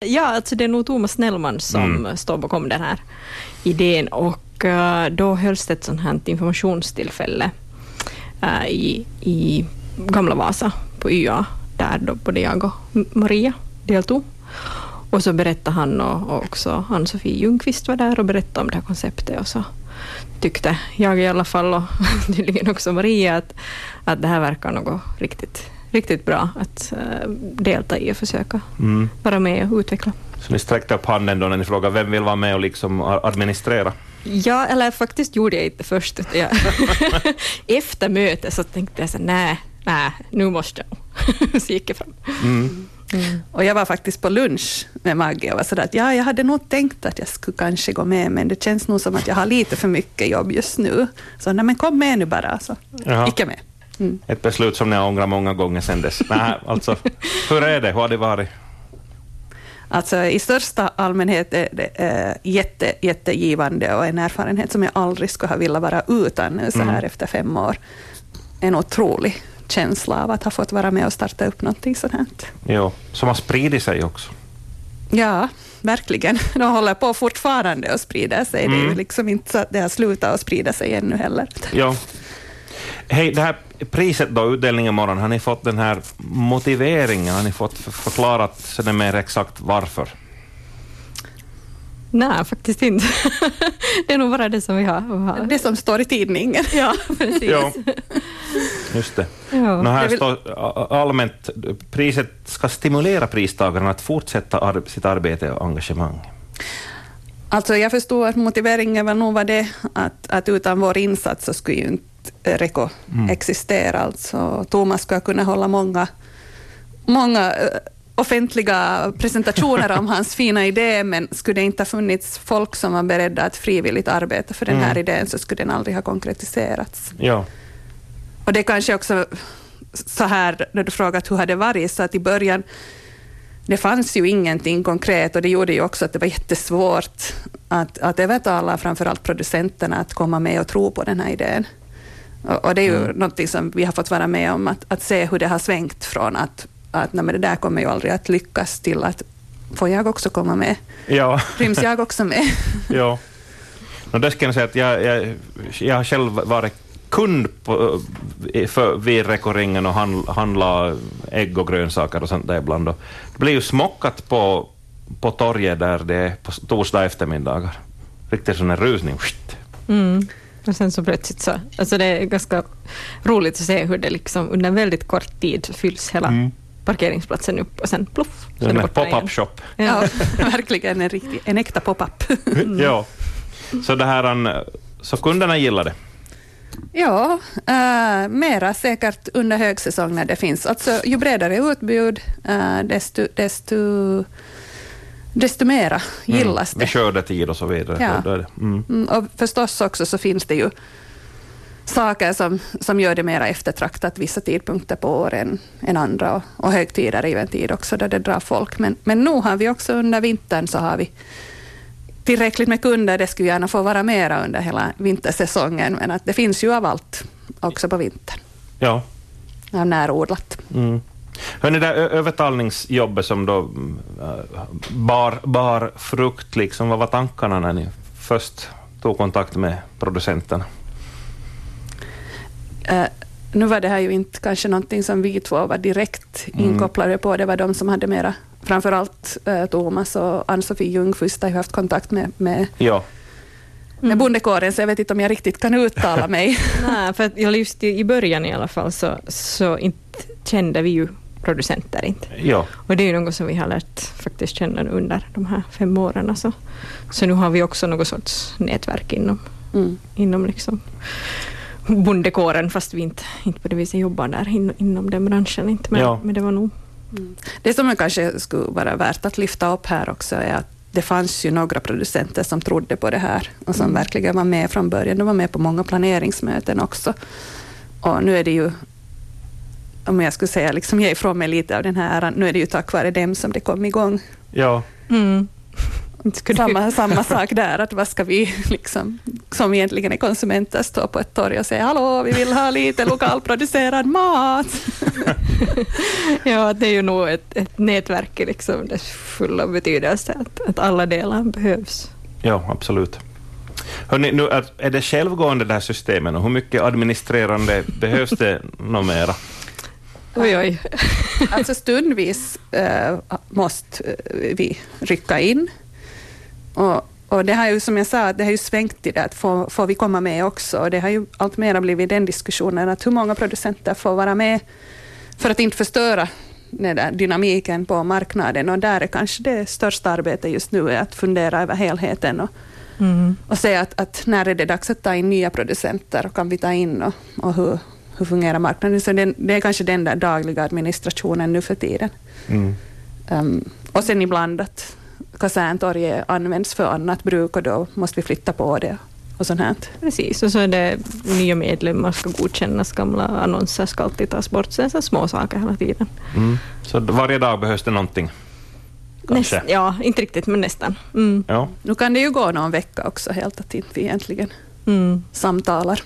Ja, alltså det är nog Thomas Snellman som står bakom den här idén, och då hölls det ett sånt här informationstillfälle i Gamla Vasa på YA, där då både jag och Maria deltog. Och så berättade han, och också Ann-Sofie Ljungqvist var där och berättade om det här konceptet, och så tyckte jag i alla fall, och tydligen också Maria, att det här verkar något riktigt bra att delta i och försöka vara med och utveckla. Så ni sträckte upp handen då när ni frågade vem vill vara med och liksom administrera? Ja, eller faktiskt gjorde jag inte först. Efter mötet så tänkte jag så nej, nu måste jag. Så gick jag fram. Och jag var faktiskt på lunch med Maggie och var sådär att jag hade nog tänkt att jag skulle kanske gå med, men det känns nog som att jag har lite för mycket jobb just nu. Så nej, men kom med nu bara. Så gick jag med. Ett beslut som ni har ångrat många gånger sedan dess. Nej, alltså, hur är det? Hur har det varit? Alltså i största allmänhet är det jättegivande och en erfarenhet som jag aldrig skulle ha velat vara utan nu så här efter 5 år. En otrolig känsla av att ha fått vara med och starta upp någonting sånt här. Jo, som har spridit sig också. Ja, verkligen. De håller på fortfarande att sprida sig. Det är ju liksom inte så att det har slutat att sprida sig ännu heller. Ja. Hej, det här priset då, utdelningen imorgon, har ni fått den här motiveringen? Har ni fått förklarat så det mer exakt varför? Nej, faktiskt inte. Det är nog bara det som vi har. Det som står i tidningen. Ja, precis. Ja. Just det. Ja. Här står allmänt, priset ska stimulera pristagarna att fortsätta sitt arbete och engagemang. Alltså jag förstår att motiveringen var nog det att utan vår insats så skulle ju inte Reko existera. Alltså Thomas ska kunna hålla många offentliga presentationer om hans fina idé, men skulle det inte ha funnits folk som var beredda att frivilligt arbeta för den här idén så skulle den aldrig ha konkretiserats. Ja. Och det är kanske också så här, när du frågat hur har det varit, så att i början det fanns ju ingenting konkret, och det gjorde ju också att det var jättesvårt att övertala framförallt producenterna att komma med och tro på den här idén. Och det är ju någonting som vi har fått vara med om, att se hur det har svängt från att nej, men det där kommer ju aldrig att lyckas till att får jag också komma med? Ja. Ryms jag också med? Ja. Och det ska jag säga att jag har själv varit kund vid Reko-ringen och handla ägg och grönsaker och sånt där ibland. Det blir ju smockat på torget där det är på torsdag eftermiddagar. Riktigt sån en rusning. Och sen så plötsligt så, alltså det är ganska roligt att se hur det liksom under väldigt kort tid fylls hela parkeringsplatsen upp och sen pluff. Det är en pop-up shop. Ja, verkligen en äkta pop-up. Ja, så det här, så kunderna gillar det. Ja, mera säkert under högsäsong när det finns. Alltså ju bredare utbud, desto mera gillas det. Med skördetid och så vidare. Ja. Och förstås också så finns det ju saker som gör det mera eftertraktat vissa tidpunkter på åren än andra, och högtider är ju en tid också där det drar folk. Men nu har vi också under vintern så har vi tillräckligt med kunder. Det skulle gärna få vara mera under hela vintersäsongen, men att det finns ju av allt också på vintern. Ja. Av närodlat. Hörrni, det övertalningsjobbet som då bar frukt, liksom, vad var tankarna när ni först tog kontakt med producenterna? Nu var det här ju inte kanske någonting som vi två var direkt inkopplade på. Det var de som hade mera, framförallt Thomas och Ann-Sofie Ljungqvist har ju haft kontakt med bondekåren, så jag vet inte om jag riktigt kan uttala mig. Nej, för att just i början i alla fall så inte kände vi ju producenter inte. Ja. Och det är ju något som vi har lärt faktiskt känna under de här 5 åren. Så nu har vi också något sorts nätverk inom liksom bondekåren, fast vi inte på det viset jobbar där inom den branschen. Inte, men det var nog. Det som kanske skulle vara värt att lyfta upp här också är att det fanns ju några producenter som trodde på det här och som verkligen var med från början. De var med på många planeringsmöten också. Och nu är det ju, om jag skulle säga, liksom ge ifrån mig lite av den här äran, nu är det ju tack vare dem som det kom igång. Ja. Samma sak där, att vad ska vi liksom, som egentligen är konsumenter, stå på ett torg och säga hallå, vi vill ha lite lokalproducerad mat. Ja, det är ju nog ett nätverk liksom, dess fulla betydelse, att alla delar behövs. Ja, absolut. Hörrni, nu är det självgående det här systemet och hur mycket administrerande behövs det nog mera? Oj. Alltså stundvis måste vi rycka in. Och det har ju, som jag sa, det har ju svängt i det att får vi komma med också. Och det har ju allt mer blivit den diskussionen att hur många producenter får vara med för att inte förstöra den där dynamiken på marknaden. Och där är kanske det största arbetet just nu är att fundera över helheten och säga att när är det dags att ta in nya producenter och kan vi ta in och hur fungerar marknaden. Så det är kanske den där dagliga administrationen nu för tiden. Och sen ibland att Kaserntorget används för annat bruk och då måste vi flytta på det och sånt här. Precis, och så är det nya medlemmar ska godkännas, gamla annonser ska alltid tas bort, så är det små saker hela tiden. Så varje dag behövs det någonting? Ja, inte riktigt, men nästan. Ja. Nu kan det ju gå någon vecka också helt att inte vi egentligen samtalar.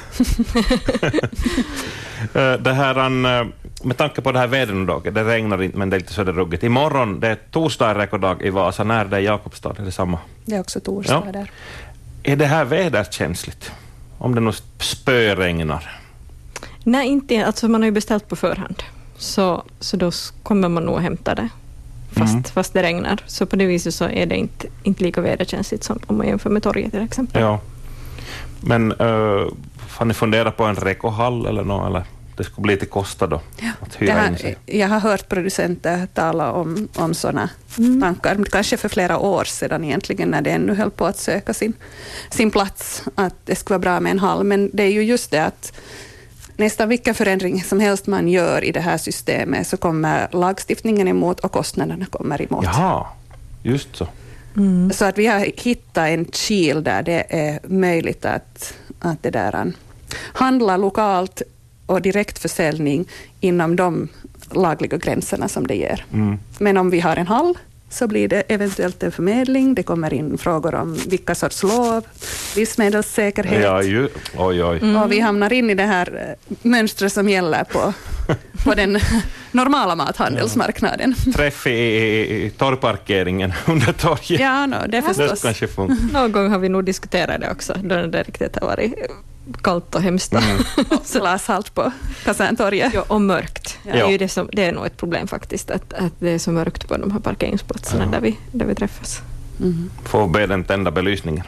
Det här, med tanke på det här vädret, det regnar inte men det är lite sådär ruggigt. Imorgon, det är torsdag rekorddag i Vasa, när det är Jakobstad, är det samma? Det är också torsdag där. Är det här väderkänsligt? Om det nog spöregnar? Nej, inte. Alltså man har ju beställt på förhand. Så då kommer man nog hämta det. Fast det regnar. Så på det viset så är det inte lika väderkänsligt som om man jämför med torget till exempel. Ja. Men har ni funderat på en rekohall eller något? Eller det skulle bli lite kostad då att hyra in sig? Jag har hört producenter tala om sådana tankar. Kanske för flera år sedan egentligen när det ännu höll på att söka sin plats. Att det skulle vara bra med en hall. Men det är ju just det att nästan vilka förändring som helst man gör i det här systemet så kommer lagstiftningen emot och kostnaderna kommer emot. Jaha, just så. Så att vi har hittat en kil där det är möjligt att det där handla lokalt och direktförsäljning inom de lagliga gränserna som det ger. Men om vi har en hall så blir det eventuellt en förmedling. Det kommer in frågor om vilka sorts lov, livsmedelssäkerhet. Ja, oj. Och vi hamnar in i det här mönstret som gäller på den normala mathandelsmarknaden. Träff i torgparkeringen under torget. Ja, det förstås. Det kanske funkar. Någon gång har vi nog diskuterat det också, då det riktigt har varit kallt och hemskt. Och glashalt på Kaserntorget. Ja, och mörkt. Ja. Det är nog ett problem faktiskt, att det är så mörkt på de här parkeringsplatserna där vi träffas. Får be den tända belysningen.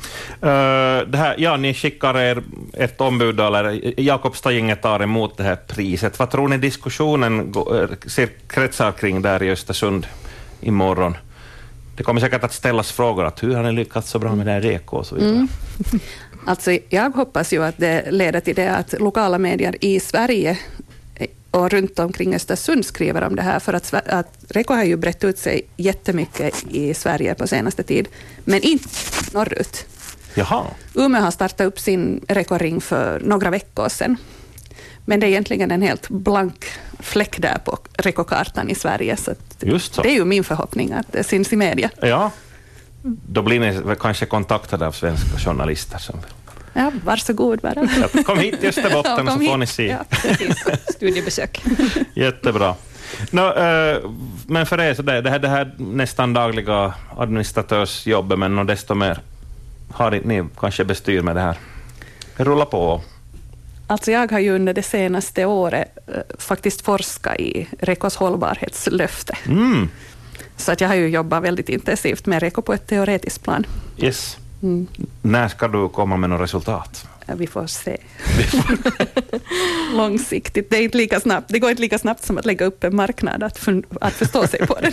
Det här, ni skickar ett ombud, eller Jakobstad-gänget tar emot det här priset. Vad tror ni diskussionen kretsar kring där i Östersund imorgon? Det kommer säkert att ställas frågor att hur har ni lyckats så bra med det här reko och så vidare. Alltså, jag hoppas ju att det leder till det att lokala medier i Sverige och runt omkring Östersund skriver om det här, för att reko har ju brett ut sig jättemycket i Sverige på senaste tid, men inte norrut. Jaha. Umeå har startat upp sin rekoring för några veckor sedan. Men det är egentligen en helt blank fläck där på rekokartan i Sverige. Så just så. Det är ju min förhoppning att det syns i media. Ja, då blir ni kanske kontaktade av svenska journalister som vill. Ja, varsågod bara. Kom hit till Österbotten så får ni se. Ja, precis. Studiebesök. Jättebra. Men för er så det här nästan dagliga administratörsjobbet, men desto mer har ni kanske bestyr med det här. Rulla på. Alltså jag har ju under det senaste året faktiskt forskat i Rekos hållbarhetslöfte. Så att jag har ju jobbat väldigt intensivt med Reko på ett teoretiskt plan. Yes. När ska du komma med något resultat? Vi får se. Långsiktigt. Det är inte lika snabbt. Det går inte lika snabbt som att lägga upp en marknad att förstå sig på den.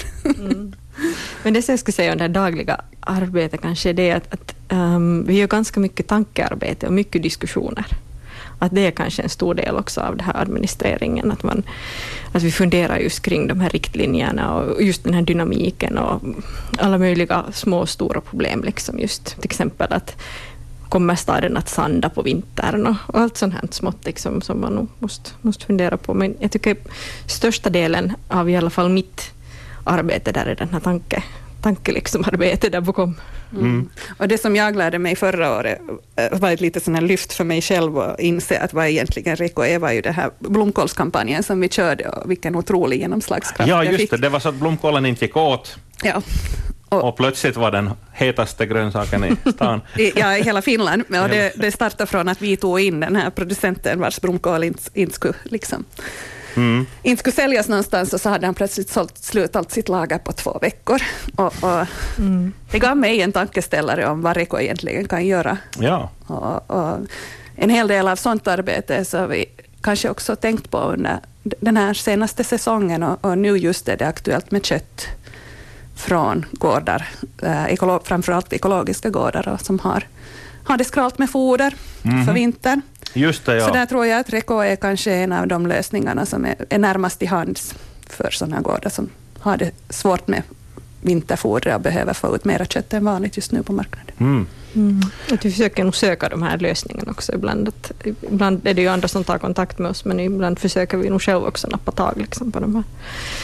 Men det som jag skulle säga om det här dagliga arbetet kanske är det att vi gör ganska mycket tankearbete och mycket diskussioner. Att det är kanske en stor del också av det här administreringen, att vi funderar just kring de här riktlinjerna och just den här dynamiken och alla möjliga små och stora problem, liksom just till exempel att kommer staden att sanda på vintern och allt sånt här smått liksom, som man nog måste fundera på. Men jag tycker största delen av i alla fall mitt arbete där är den här tankearbete där bakom. Och det som jag lärde mig förra året var ett lite sån här lyft för mig själv att inse att vad egentligen Reko är, var ju det här blomkålskampanjen som vi körde och vilken otrolig genomslagskraft Ja, det just fick. det. Det var så att blomkålen inte gick åt. Ja. Och plötsligt var den hetaste grönsaken i stan. Ja, i hela Finland. Och det startade från att vi tog in den här producenten vars blomkål inte skulle inte skulle säljas någonstans, och så hade han plötsligt sålt slut allt sitt lager på 2 veckor. Och det gav mig en tankeställare om vad Reko egentligen kan göra. Ja. Och en hel del av sånt arbete så har vi kanske också tänkt på under den här senaste säsongen, och nu just är det aktuellt med kött från gårdar, framförallt ekologiska gårdar som har det skralt med foder för vintern. Just det, ja. Så där tror jag att Reko är kanske en av de lösningarna som är närmast i hands för sådana gårdar som har det svårt med vinterfoder och behöver få ut mera kött än vanligt just nu på marknaden. Att vi försöker nog söka de här lösningarna också ibland. Ibland är det ju andra som tar kontakt med oss, men ibland försöker vi nog själva också nappa tag liksom, på de här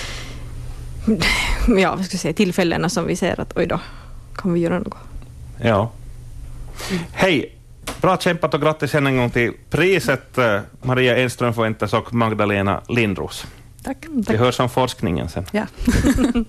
tillfällena som vi ser att oj då, kan vi göra något. Ja. Hej, bra kämpat och grattis än en gång till priset, Maria Enström Fuentes och Magdalena Lindros. Tack. Vi hörs om forskningen sen. Ja.